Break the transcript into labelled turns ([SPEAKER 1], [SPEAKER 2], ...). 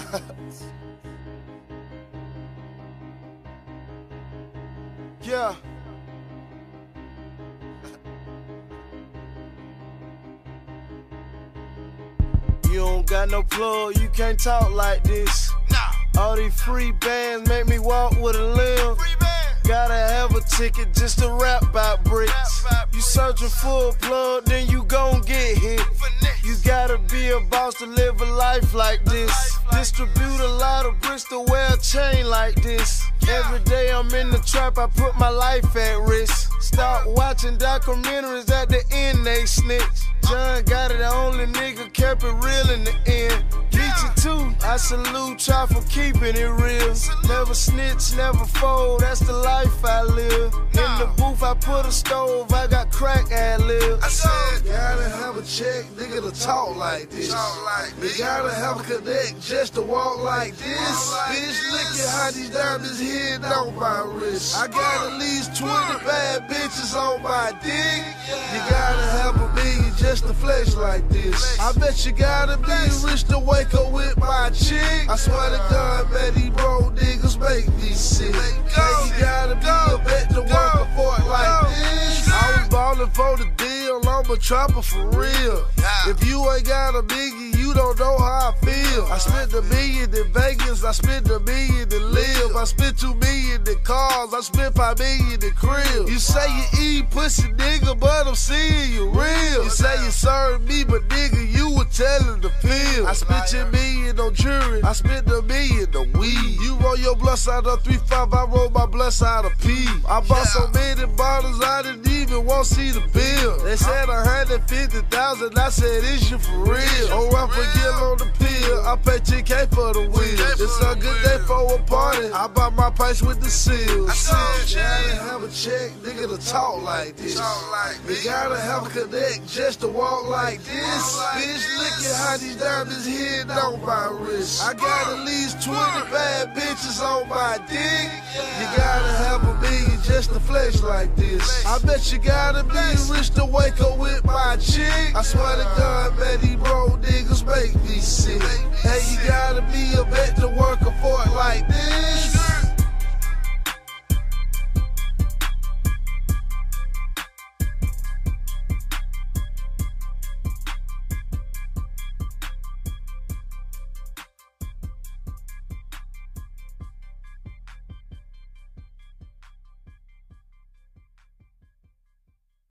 [SPEAKER 1] Yeah. You don't got no plug, you can't talk like this. Nah. All these free bands make me walk with a limp. Gotta have a ticket just to rap about bricks. You searching for a plug, then you gon' get hit. You gotta be a boss to live a life like this. Distribute a lot of bricks to wear a chain like this. Every day I'm in the trap, I put my life at risk. Start watching documentaries, at the end they snitch. John got it, the only nigga kept it real in the end. Geechee too, I salute y'all for keeping it real. Never snitch, never fold, that's the life I live. In the booth I put a stove, I got crack ad-lib. I said, gotta have a check, nigga, to talk like this. You gotta have a connect just to walk like this. Bitch, look at how these diamonds hitting on my wrist. I got at least 20 bad bitches on my dick. You gotta have a million just to flex like this. I bet you gotta be rich to wake up with my chick. I swear to God, man, these broke niggas make me sick. Hey, you gotta be a bet to work for it like this. I was ballin' for the deal, I'm a trapper for real. If you ain't got a million, you don't know how I feel. I spent $1 million in Vegas, I spent $1 million in live. I spent $2 million in cars, I spent $5 million in crib. You say you eat pussy, nigga, but I'm seeing you real. You say you serve me, but nigga, you were telling the pill. I spent $10 million on jury, I spent $1 million on weed. You roll your blunts out of 3.5, I roll my blunts out of P. I bought so many bottles, I didn't even want to see the bill. They said 150,000, I said, is you for real? Oh, I forget on the pill, I pay 10K for the wheel. It's a good day for a party, I buy my pipes with the seals. You gotta have a check, nigga, to talk like this. You gotta have a connect just to walk like this. Bitch, look at how these diamonds hitting on my wrist. I got at least 20 bad bitches on my dick. You gotta have a million just to flex like this. I bet you gotta be rich to wake up with my chick. I swear to God, man, these broke niggas make me sick. Hey, you gotta be a bet to work